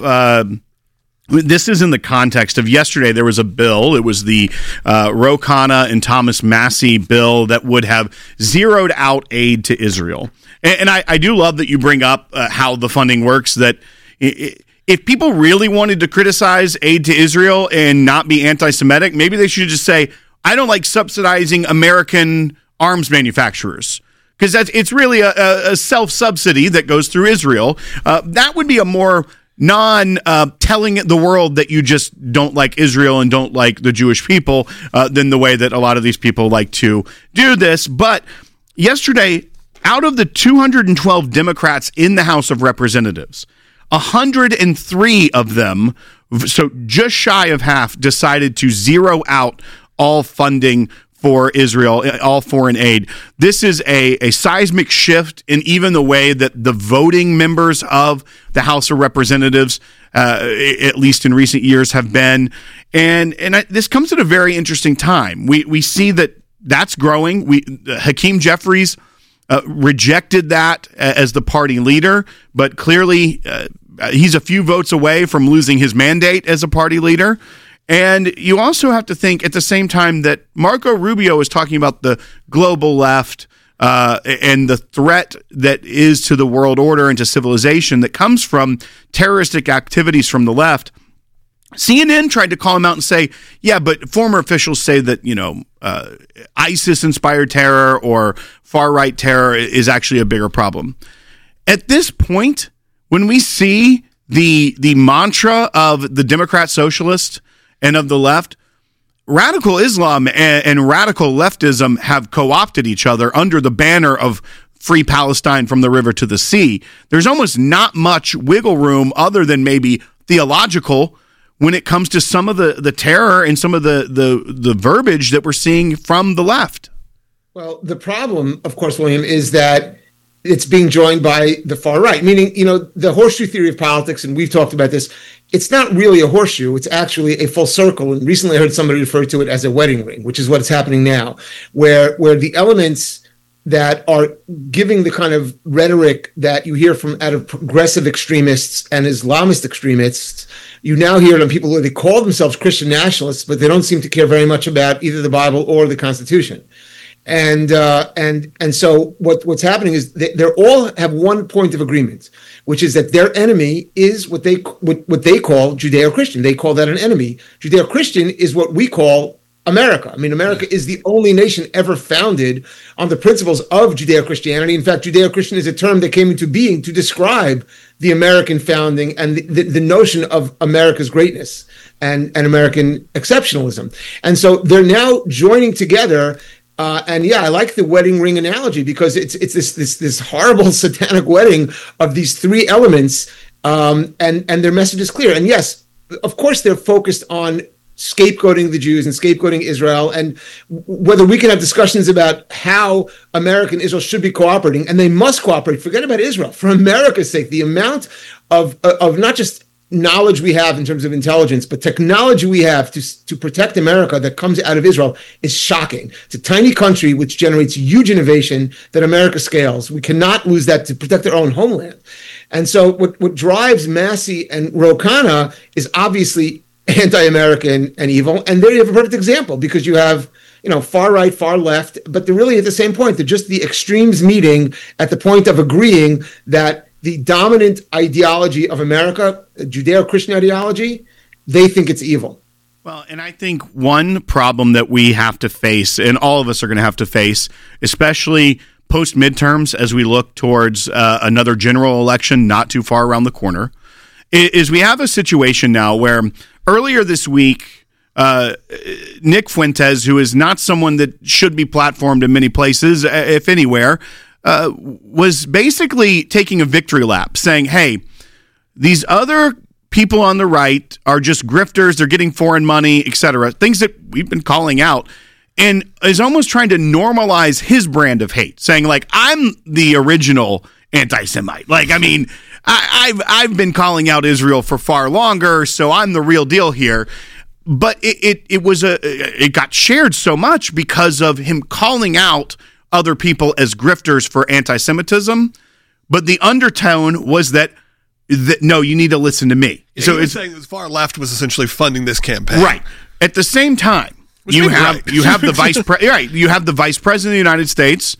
this is in the context of yesterday. There was a bill. It was the Ro Khanna and Thomas Massie bill that would have zeroed out aid to Israel. And I do love that you bring up how the funding works, that if people really wanted to criticize aid to Israel and not be anti-Semitic, maybe they should just say, I don't like subsidizing American arms manufacturers, because it's really a self-subsidy that goes through Israel. That would be a more telling the world that you just don't like Israel and don't like the Jewish people than the way that a lot of these people like to do this. But yesterday, out of the 212 Democrats in the House of Representatives, 103 of them, so just shy of half, decided to zero out all funding for Israel, all foreign aid. This is a seismic shift in even the way that the voting members of the House of Representatives, at least in recent years, have been. And this comes at a very interesting time. We see that's growing. Hakeem Jeffries rejected that as the party leader, but clearly he's a few votes away from losing his mandate as a party leader. And you also have to think at the same time that Marco Rubio is talking about the global left and the threat that is to the world order and to civilization that comes from terroristic activities from the left. CNN tried to call him out and say, yeah, but former officials say that, ISIS-inspired terror or far-right terror is actually a bigger problem. At this point, when we see the mantra of the Democrat Socialist and of the left, radical Islam and radical leftism have co-opted each other under the banner of free Palestine from the river to the sea. There's almost not much wiggle room other than maybe theological when it comes to some of the terror and some of the verbiage that we're seeing from the left. Well, the problem, of course, William, is that it's being joined by the far right, meaning, the horseshoe theory of politics, and we've talked about this, it's not really a horseshoe, it's actually a full circle. And recently I heard somebody refer to it as a wedding ring, which is what is happening now, where the elements that are giving the kind of rhetoric that you hear from out of progressive extremists and Islamist extremists, you now hear from people who they call themselves Christian nationalists, but they don't seem to care very much about either the Bible or the Constitution. And so what's happening is they all have one point of agreement, which is that their enemy is what they call Judeo-Christian. They call that an enemy. Judeo-Christian is what we call America. I mean, America is the only nation ever founded on the principles of Judeo-Christianity. In fact, Judeo-Christian is a term that came into being to describe the American founding and the notion of America's greatness and American exceptionalism. And so they're now joining together. And yeah, I like the wedding ring analogy because it's this horrible satanic wedding of these three elements, and their message is clear. And yes, of course, they're focused on scapegoating the Jews and scapegoating Israel, and whether we can have discussions about how America and Israel should be cooperating, and they must cooperate. Forget about Israel. For America's sake, the amount of not just knowledge we have in terms of intelligence, but technology we have to protect America that comes out of Israel is shocking. It's a tiny country which generates huge innovation that America scales. We cannot lose that to protect our own homeland. And so what drives Massie and Ro Khanna is obviously anti-American and evil. And there you have a perfect example because you have, far right, far left, but they're really at the same point. They're just the extremes meeting at the point of agreeing that the dominant ideology of America, Judeo-Christian ideology, they think it's evil. Well, and I think one problem that we have to face, and all of us are going to have to face, especially post-midterms as we look towards another general election not too far around the corner, is we have a situation now where earlier this week, Nick Fuentes, who is not someone that should be platformed in many places, if anywhere, was basically taking a victory lap, saying, hey, these other people on the right are just grifters, they're getting foreign money, etc., things that we've been calling out, and is almost trying to normalize his brand of hate, saying, like, I'm the original anti-Semite. Like, I mean, I've been calling out Israel for far longer, so I'm the real deal here. But it got shared so much because of him calling out other people as grifters for anti-Semitism, but the undertone was that no, you need to listen to me. Yeah, so it's saying the far left was essentially funding this campaign. Right. At the same time, you have the vice president. You have the vice president of the United States.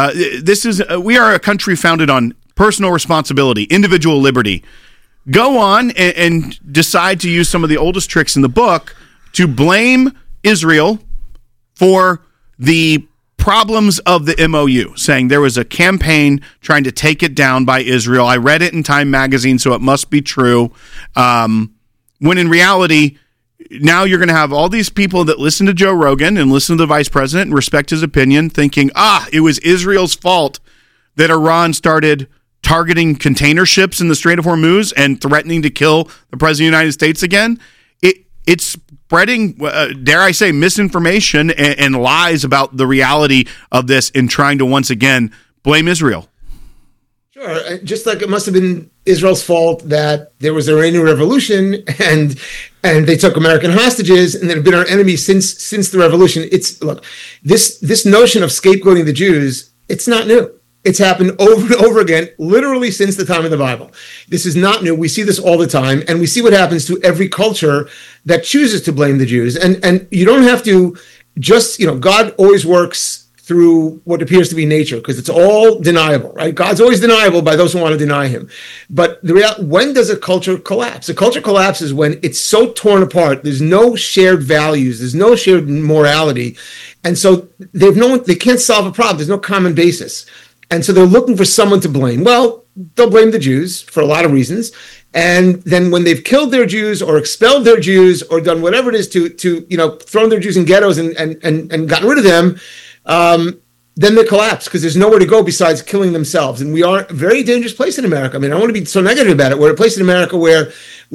We are a country founded on personal responsibility, individual liberty. Go on and decide to use some of the oldest tricks in the book to blame Israel for the problems of the MOU, saying there was a campaign trying to take it down by Israel. I read it in Time magazine, so it must be true. When in reality, now you're going to have all these people that listen to Joe Rogan and listen to the vice president and respect his opinion, thinking, it was Israel's fault that Iran started targeting container ships in the Strait of Hormuz and threatening to kill the president of the United States again. It's spreading, dare I say, misinformation and lies about the reality of this and trying to once again blame Israel. Sure. Just like it must have been Israel's fault that there was an Iranian revolution and they took American hostages and they've been our enemy since the revolution. Look, this notion of scapegoating the Jews, it's not new. It's happened over and over again, literally since the time of the Bible. This is not new. We see this all the time, and we see what happens to every culture that chooses to blame the Jews. And you don't have to just, God always works through what appears to be nature, because it's all deniable, right? God's always deniable by those who want to deny him. But when does a culture collapse? A culture collapses when it's so torn apart. There's no shared values. There's no shared morality. And so they can't solve a problem. There's no common basis. And so they're looking for someone to blame. Well, they'll blame the Jews for a lot of reasons. And then when they've killed their Jews or expelled their Jews or done whatever it is to thrown their Jews in ghettos and gotten rid of them, then they collapse because there's nowhere to go besides killing themselves. And we are a very dangerous place in America. I mean, I don't want to be so negative about it. We're a place in America where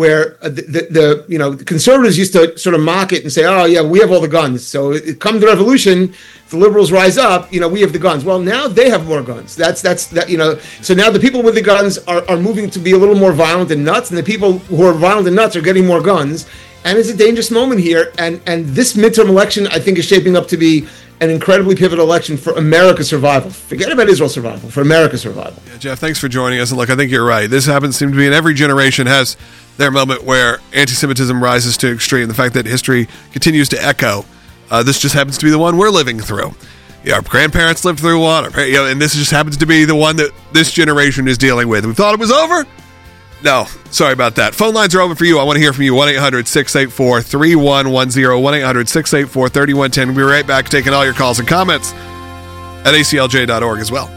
the conservatives used to sort of mock it and say, oh, yeah, we have all the guns. So it comes the revolution, the liberals rise up, we have the guns. Well, now they have more guns. So now the people with the guns are moving to be a little more violent and nuts, and the people who are violent and nuts are getting more guns. And it's a dangerous moment here. And this midterm election, I think, is shaping up to be an incredibly pivotal election for America's survival. Forget about Israel's survival, for America's survival. Yeah, Jeff, thanks for joining us. And look, I think you're right. This happens, seems to be in every generation has their moment where anti-Semitism rises to extreme. The fact that history continues to echo. This just happens to be the one we're living through. Our grandparents lived through one, and this just happens to be the one that this generation is dealing with. We thought it was over? No, sorry about that. Phone lines are open for you. I want to hear from you. 1-800-684-3110, 1-800-684-3110. We'll be right back taking all your calls and comments at aclj.org as well.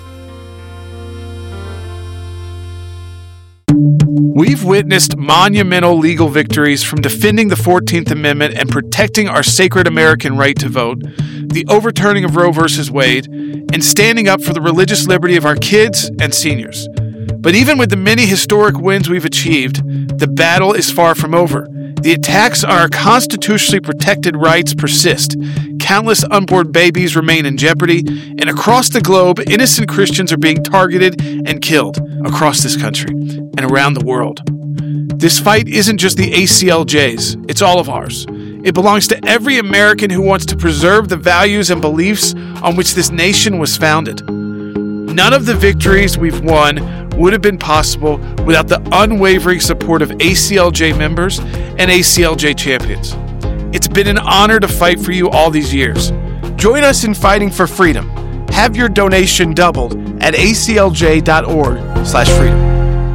We've witnessed monumental legal victories from defending the 14th Amendment and protecting our sacred American right to vote, the overturning of Roe v. Wade, and standing up for the religious liberty of our kids and seniors. But even with the many historic wins we've achieved, the battle is far from over. The attacks on our constitutionally protected rights persist. Countless unborn babies remain in jeopardy, and across the globe, innocent Christians are being targeted and killed across this country and around the world. This fight isn't just the ACLJ's, it's all of ours. It belongs to every American who wants to preserve the values and beliefs on which this nation was founded. None of the victories we've won would have been possible without the unwavering support of ACLJ members and ACLJ champions. It's been an honor to fight for you all these years. Join us in fighting for freedom. Have your donation doubled at aclj.org/freedom.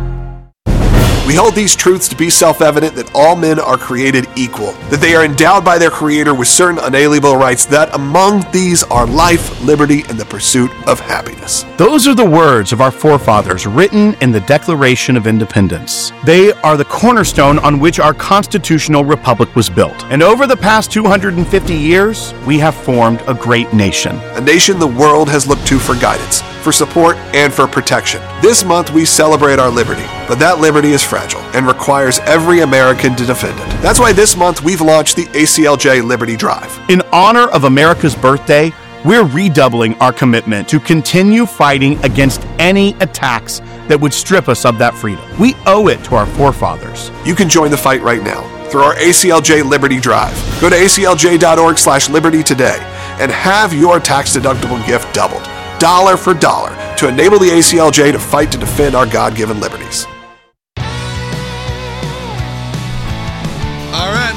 We hold these truths to be self-evident that all men are created equal, that they are endowed by their Creator with certain unalienable rights, that among these are life, liberty, and the pursuit of happiness. Those are the words of our forefathers written in the Declaration of Independence. They are the cornerstone on which our constitutional republic was built. And over the past 250 years, we have formed a great nation. A nation the world has looked to for guidance, for support, and for protection. This month we celebrate our liberty, but that liberty is fragile and requires every American to defend it. That's why this month we've launched the ACLJ Liberty Drive. In honor of America's birthday, we're redoubling our commitment to continue fighting against any attacks that would strip us of that freedom. We owe it to our forefathers. You can join the fight right now through our ACLJ Liberty Drive. Go to aclj.org/liberty today and have your tax-deductible gift doubled, dollar for dollar, to enable the ACLJ to fight to defend our God-given liberties.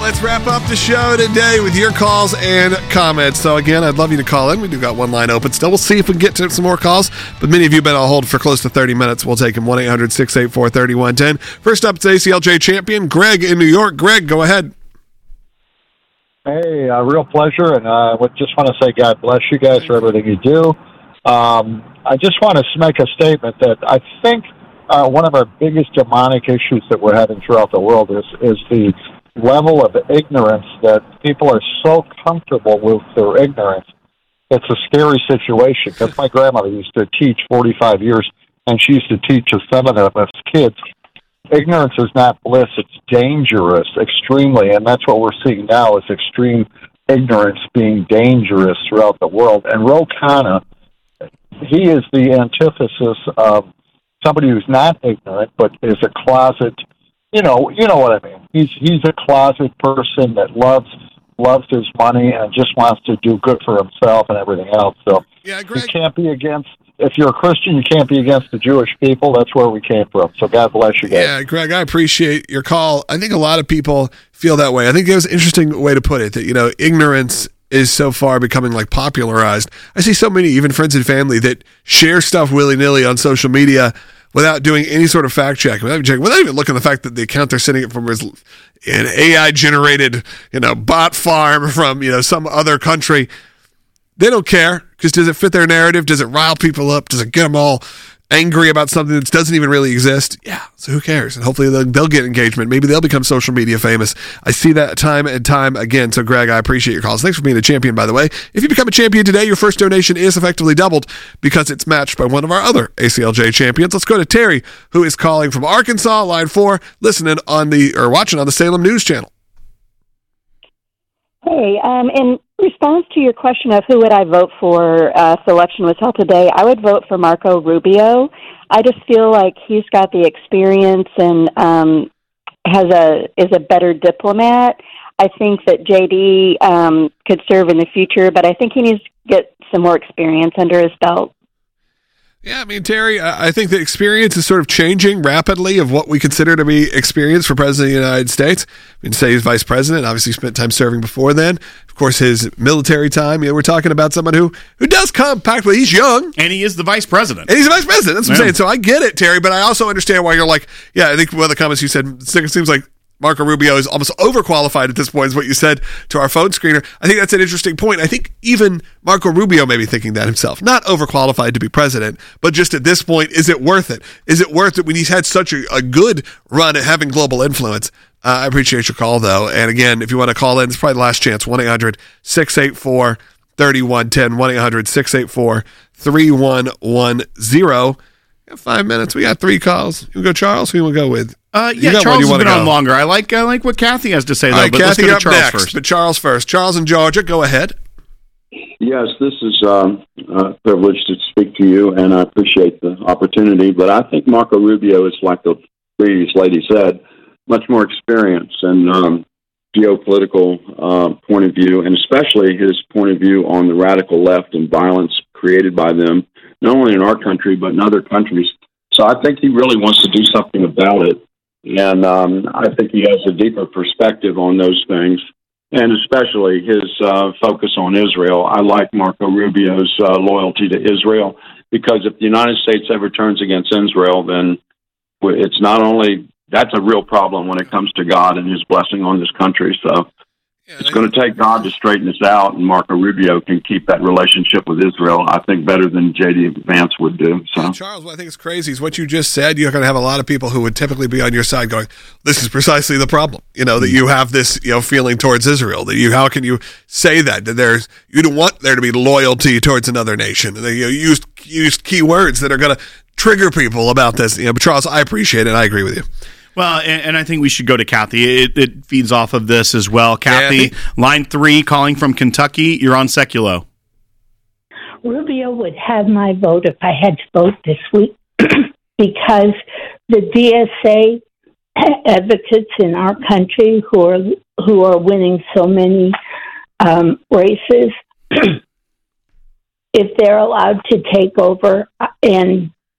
let's wrap up the show today with your calls and comments. So again, I'd love you to call in. We do got one line open still. We'll see if we can get to some more calls, but many of you have been on hold for close to 30 minutes. We'll take them. 1-800-684-3110. First up, it's ACLJ champion Greg in New York. Greg, go ahead. Hey, real pleasure, and I just want to say God bless you guys for everything you do. I just want to make a statement that I think one of our biggest demonic issues that we're having throughout the world is the level of ignorance that people are so comfortable with their ignorance. It's a scary situation because my grandmother used to teach 45 years, and she used to teach 7 of us kids. Ignorance is not bliss, it's dangerous, extremely, and that's what we're seeing now is extreme ignorance being dangerous throughout the world. And Ro Khanna, he is the antithesis of somebody who's not ignorant, but is a closet, you know what I mean. He's a closet person that loves his money and just wants to do good for himself and everything else. So yeah, Greg, you can't be against, if you're a Christian, you can't be against the Jewish people. That's where we came from. So God bless you guys. Yeah, Greg, I appreciate your call. I think a lot of people feel that way. I think it was an interesting way to put it, that, ignorance is so far becoming like popularized. I see so many, even friends and family, that share stuff willy-nilly on social media without doing any sort of fact check, without even looking at the fact that the account they're sending it from is an AI-generated, bot farm from, some other country. They don't care, because does it fit their narrative? Does it rile people up? Does it get them all angry about something that doesn't even really exist? Yeah, so who cares? And hopefully they'll get engagement. Maybe they'll become social media famous. I see that time and time again. So, Greg, I appreciate your calls. Thanks for being a champion, by the way. If you become a champion today, your first donation is effectively doubled because it's matched by one of our other ACLJ champions. Let's go to Terry, who is calling from Arkansas, line 4, watching on the Salem News Channel. Hey, in response to your question of who would I vote for if the election was held today, I would vote for Marco Rubio. I just feel like he's got the experience and is a better diplomat. I think that JD could serve in the future, but I think he needs to get some more experience under his belt. Yeah, I mean, Terry, I think the experience is sort of changing rapidly of what we consider to be experience for President of the United States. I mean, say he's vice president, obviously spent time serving before then. Of course, his military time, we're talking about someone who does come practically, he's young. And he is the vice president. And he's the vice president, that's what I'm saying. So I get it, Terry, but I also understand why you're like, I think one of the comments you said, it seems like Marco Rubio is almost overqualified at this point, is what you said to our phone screener. I think that's an interesting point. I think even Marco Rubio may be thinking that himself. Not overqualified to be president, but just at this point, is it worth it? Is it worth it when he's had such a good run at having global influence? I appreciate your call, though. And again, if you want to call in, it's probably the last chance. 1-800-684-3110. 1-800-684-3110. 5 minutes. We got 3 calls. You go, Charles? Who you want to go with? Charles has been on longer. I like what Kathy has to say, though. All right, but Kathy let's go to up Charles next, first. but Charles first. Charles in Georgia, go ahead. Yes, this is a privilege to speak to you, and I appreciate the opportunity. But I think Marco Rubio is, like the previous lady said, much more experience and geopolitical point of view, and especially his point of view on the radical left and violence created by them, not only in our country, but in other countries. So I think he really wants to do something about it. And I think he has a deeper perspective on those things, and especially his focus on Israel. I like Marco Rubio's loyalty to Israel, because if the United States ever turns against Israel, then it's not only, that's a real problem when it comes to God and his blessing on this country. So it's going to take God to straighten us out, and Marco Rubio can keep that relationship with Israel, I think, better than J.D. Vance would do. So, Charles, what I think is crazy is what you just said. You're going to have a lot of people who would typically be on your side going, this is precisely the problem, that you have this feeling towards Israel. How can you say that you don't want there to be loyalty towards another nation? You use key words that are going to trigger people about this. But Charles, I appreciate it. I agree with you. Well, and I think we should go to Kathy. It feeds off of this as well. Kathy, line 3, calling from Kentucky. You're on Seculo. Rubio would have my vote if I had to vote this week because the DSA advocates in our country who are winning so many races, if they're allowed to take over and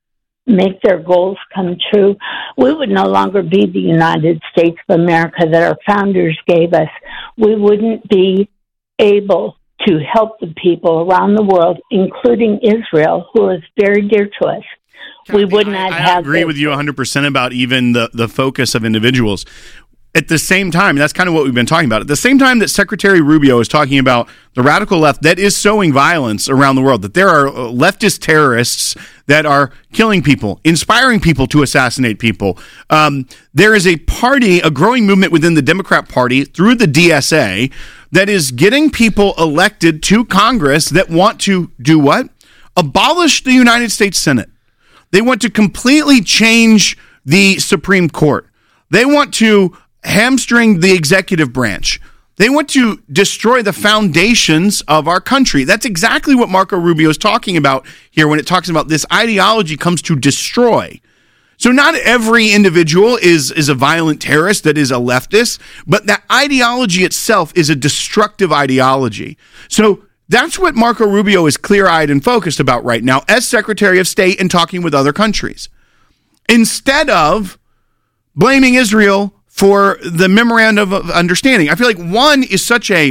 make their goals come true, we would no longer be the United States of America that our founders gave us. We wouldn't be able to help the people around the world, including Israel, who is very dear to us. We would not have. I agree with you 100% about even the focus of individuals. At the same time, that's kind of what we've been talking about. At the same time that Secretary Rubio is talking about the radical left that is sowing violence around the world, that there are leftist terrorists that are killing people, inspiring people to assassinate people. There is a party, a growing movement within the Democrat Party through the DSA that is getting people elected to Congress that want to do what? Abolish the United States Senate. They want to completely change the Supreme Court. They want to hamstring the executive branch. They want to destroy the foundations of our country. That's exactly what Marco Rubio is talking about here when it talks about this ideology comes to destroy. So not every individual is a violent terrorist that is a leftist, but that ideology itself is a destructive ideology. So that's what Marco Rubio is clear-eyed and focused about right now as Secretary of State and talking with other countries. Instead of blaming Israel for the memorandum of understanding. I feel like one is such a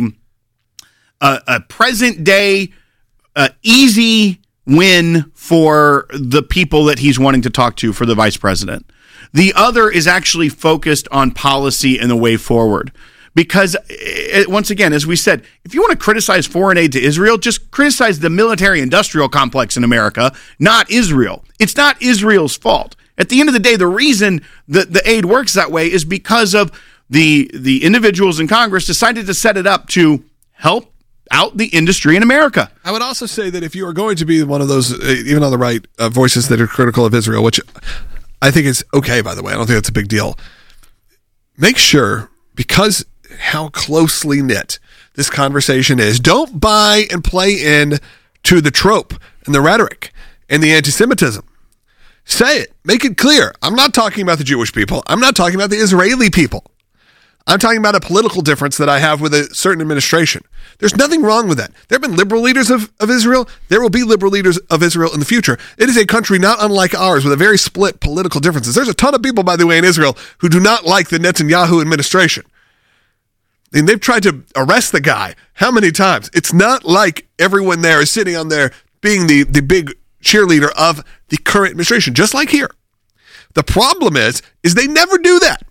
present-day easy win for the people that he's wanting to talk to for the vice president. The other is actually focused on policy and the way forward. Because, once again, as we said, if you want to criticize foreign aid to Israel, just criticize the military-industrial complex in America, not Israel. It's not Israel's fault. At the end of the day, the reason that the aid works that way is because of the individuals in Congress decided to set it up to help out the industry in America. I would also say that if you are going to be one of those, even on the right, voices that are critical of Israel, which I think is okay, by the way, I don't think that's a big deal, make sure, because how closely knit this conversation is, don't buy and play in to the trope and the rhetoric and the anti-Semitism. Say it. Make it clear. I'm not talking about the Jewish people. I'm not talking about the Israeli people. I'm talking about a political difference that I have with a certain administration. There's nothing wrong with that. There have been liberal leaders of Israel. There will be liberal leaders of Israel in the future. It is a country not unlike ours with a very split political differences. There's a ton of people, by the way, in Israel who do not like the Netanyahu administration. And they've tried to arrest the guy how many times? It's not like everyone there is sitting on there being the big cheerleader of the current administration, just like here. The problem is they never do that.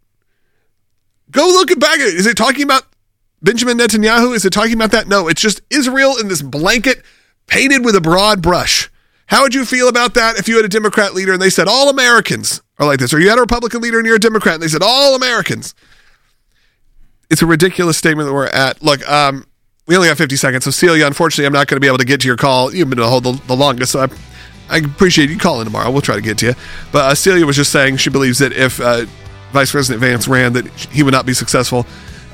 Go look at back at it. Is it talking about Benjamin Netanyahu? Is it talking about that? No, it's just Israel in this blanket painted with a broad brush. How would you feel about that if you had a Democrat leader and they said all Americans are like this, or you had a Republican leader and you're a Democrat and they said all Americans? It's a ridiculous statement that we're at. Look, we only have 50 seconds, so Celia, unfortunately, I'm not going to be able to get to your call. You've been to hold the longest, so I appreciate you calling tomorrow. We'll try to get to you. But Celia was just saying she believes that if Vice President Vance ran, that he would not be successful.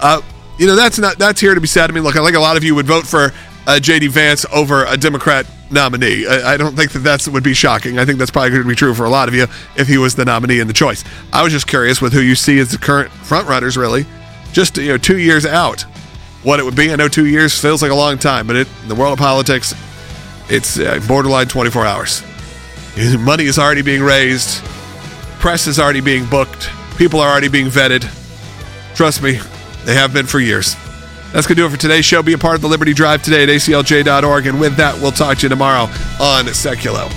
That's here to be said. I mean, look, I think a lot of you would vote for J.D. Vance over a Democrat nominee. I don't think that would be shocking. I think that's probably going to be true for a lot of you if he was the nominee in the choice. I was just curious with who you see as the current frontrunners, really, just 2 years out. What it would be. I know 2 years feels like a long time, but in the world of politics, it's borderline 24 hours. Money is already being raised. Press is already being booked. People are already being vetted. Trust me, they have been for years. That's going to do it for today's show. Be a part of the Liberty Drive today at aclj.org. And with that, we'll talk to you tomorrow on Seculo.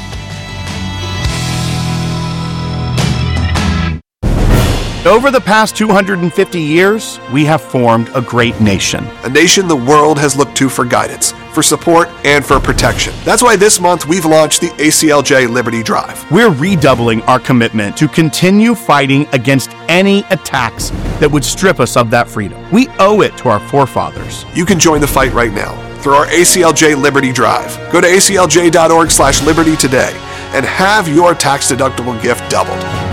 Over the past 250 years, we have formed a great nation. A nation the world has looked to for guidance, for support, and for protection. That's why this month we've launched the ACLJ Liberty Drive. We're redoubling our commitment to continue fighting against any attacks that would strip us of that freedom. We owe it to our forefathers. You can join the fight right now through our ACLJ Liberty Drive. Go to aclj.org/liberty today and have your tax-deductible gift doubled.